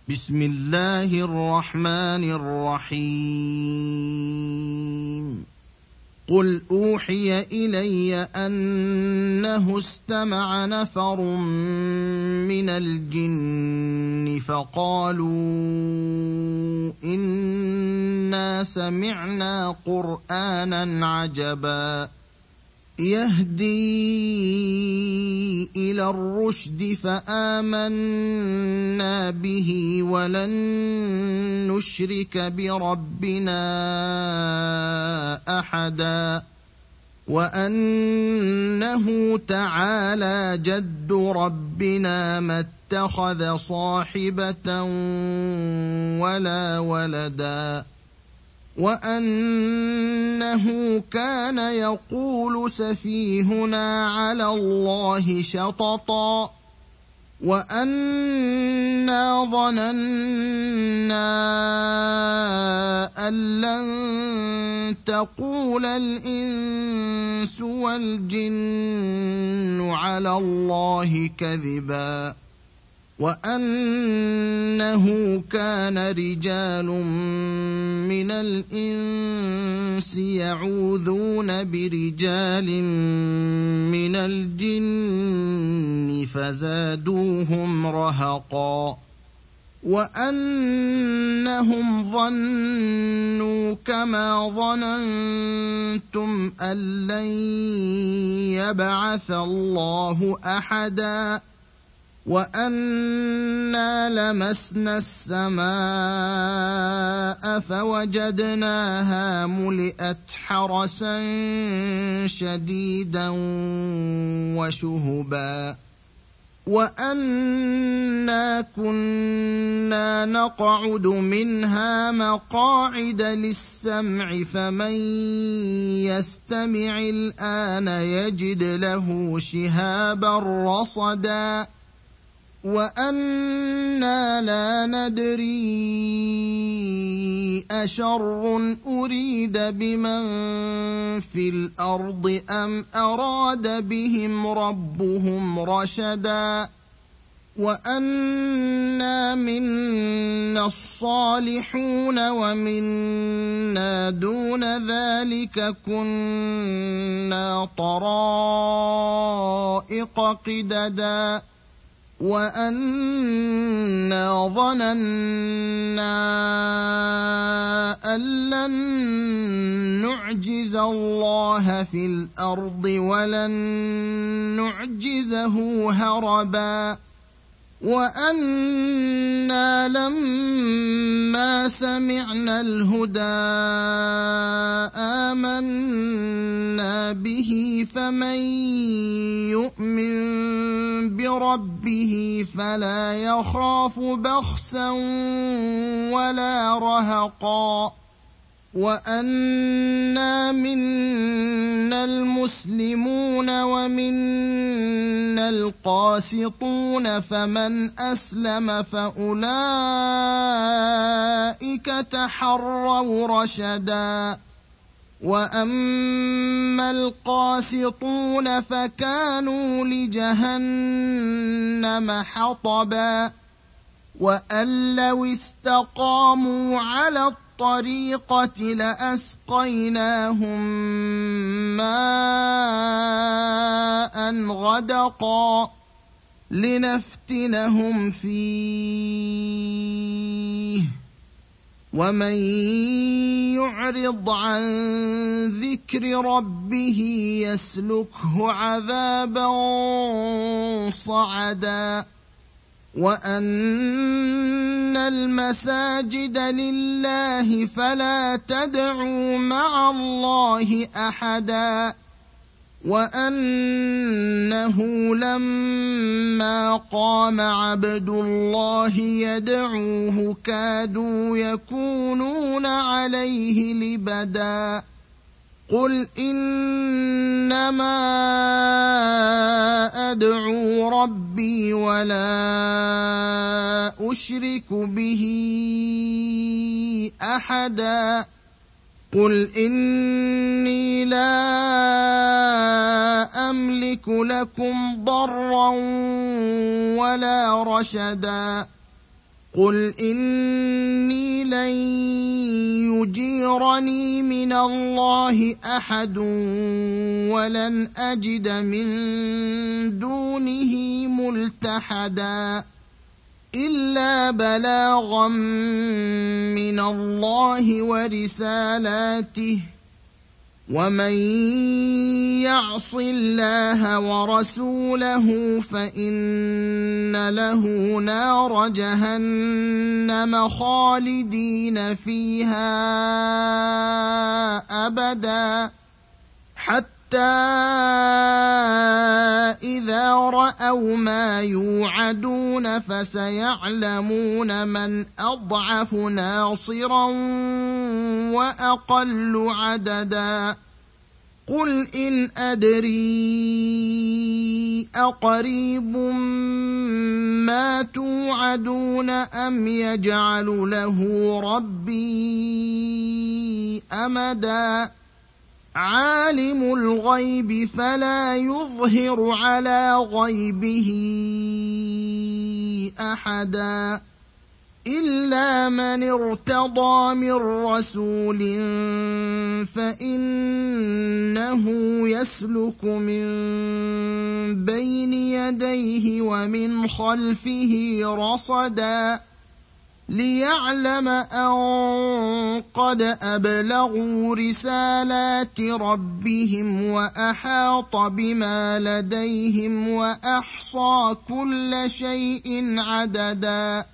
بسم الله الرحمن الرحيم. قل أوحي إلي أنه استمع نفر من الجن فقالوا إنا سمعنا قرآنا عجبا يهدي إلى الرشد فآمنا به ولن نشرك بربنا أحدا وأنه تعالى جد ربنا ما اتخذ صاحبة ولا ولدا وأنه كان يقول سفيهنا على الله شططا وأنا ظننا أن لن تقول الإنس والجن على الله كذبا وأنه كان رجال من الإنس يعوذون برجال من الجن فزادوهم رهقا وأنهم ظنوا كما ظننتم أن لن يبعث الله أحدا وأنا لمسنا السماء فوجدناها ملئت حرسا شديدا وشهبا وأنا كنا نقعد منها مقاعد للسمع فمن يستمع الآن يجد له شهابا رصدا وأنا لا ندري أشر أريد بمن في الأرض أم أراد بهم ربهم رشدا وأنا منا الصالحون ومنا دون ذلك كنا طرائق قددا وأنا ظننا أن لن نعجز الله في الأرض ولن نعجزه هربا وأنا لما سمعنا الهدى آمنا به فمن يؤمن بربه فلا يخاف بخسا ولا رهقا وأنا منا المسلمون ومنا القاسطون فمن أسلم فأولئك تحروا رشدا وأما القاسطون فكانوا لجهنم حطبا وأن لو استقاموا على الطريقة لأسقيناهم ماء غدقا لنفتنهم فيه ومن يعرض عن ذكر ربه يسلكه عذابا صعدا وأن المساجد لله فلا تدعوا مع الله أحدا وأنه لما قام عبد الله يدعوه كادوا يكونون عليه لبدا قل إنما أدعو ربي ولا أشرك به أحدا قل إني لا أملك لكم ضرا ولا رشدا قل إني لن يجيرني من الله أحد ولن أجد من دونه ملتحدا إلا بلاغا من الله ورسالاته ومن يعص الله ورسوله فإن له نار جهنم خالدين فيها أبدا حتى إذا رأوا ما يوعدون فسيعلمون من أضعف ناصرا وأقل عددا قل إن أدري أقريب ما توعدون أم يجعل له ربي أمدا عالم الغيب فلا يظهر على غيبه أحدا إلا من ارتضى من رسول فإنه يسلك من بين يديه ومن خلفه رصدا ليعلم أن قد أبلغوا رسالات ربهم وأحاط بما لديهم وأحصى كل شيء عددا